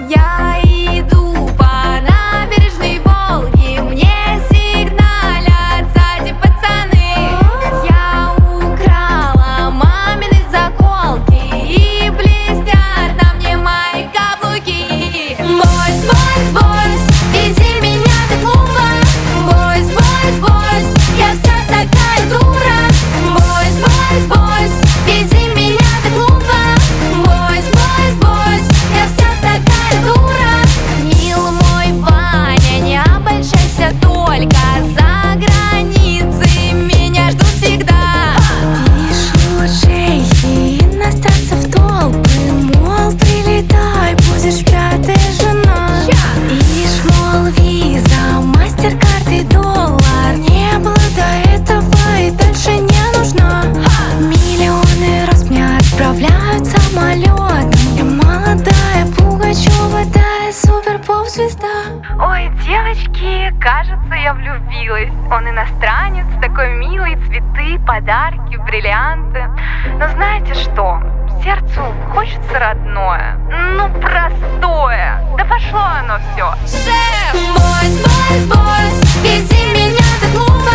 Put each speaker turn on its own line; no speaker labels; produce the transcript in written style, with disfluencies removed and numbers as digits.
Я иду по набережной Волги, мне сигналят сзади пацаны. Я украла мамины заколки, и блестят на мне мои каблуки. Бойс, бойс, бойс, вези меня до клуба. Бойс, бойс, бойс, я вся такая дура. Бойс, бойс, бойс, вези меня до клуба. Бойс, бойс, бойс, я вся такая дура. Мил мой Ваня, не обольщайся только, за границей меня ждут всегда.
Лишь лучше ей остаться в толпы, мол, прилетай, будешь пятая жена. Лишь, мол, виза, мастер-карт и доллар, не было до этого и дальше не нужна. Миллионы раз мне отправляют самолетом, я молодая Пугачева, да, супер-поп-звезда.
Ой, девочки, кажется, я влюбилась. Он иностранец, такой милый, цветы, подарки, бриллианты. Но знаете что? Сердцу хочется родное, ну простое. Да пошло оно все.
Шеф! Бойс, бойс, бойс, вези меня до клуба.